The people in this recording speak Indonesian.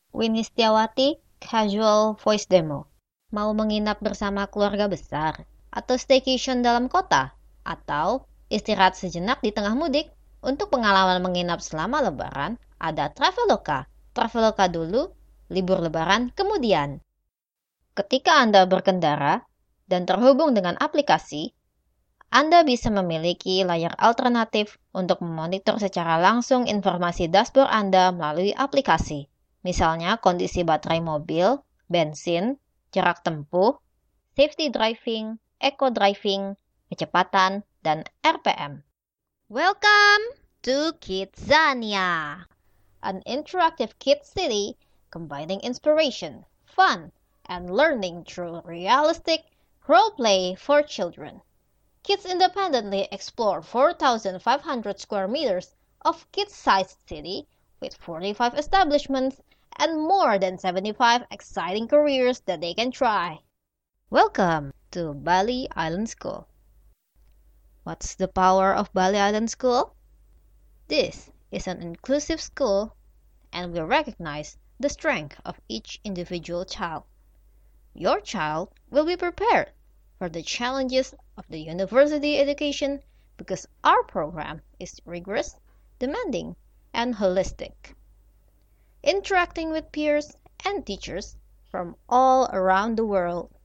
Winnie Setiawati, Casual Voice Demo. Mau menginap bersama keluarga besar? Atau staycation dalam kota? Atau istirahat sejenak di tengah mudik? Untuk pengalaman menginap selama lebaran, ada Traveloka. Traveloka dulu, libur lebaran kemudian. Ketika Anda berkendara dan terhubung dengan aplikasi, Anda bisa memiliki layar alternatif untuk memonitor secara langsung informasi dashboard Anda melalui aplikasi. Misalnya kondisi baterai mobil, bensin, jarak tempuh, safety driving, eco driving, kecepatan, dan RPM. Welcome to Kidzania, an interactive kids city combining inspiration, fun, and learning through realistic role-play for children. Kids independently explore 4,500 square meters of kids-sized city with 45 establishments and more than 75 exciting careers that they can try. Welcome to Bali Island School. What's the power of Bali Island School? This is an inclusive school, and we recognize the strength of each individual child. Your child will be prepared for the challenges of the university education because our program is rigorous, demanding, and holistic. Interacting with peers and teachers from all around the world,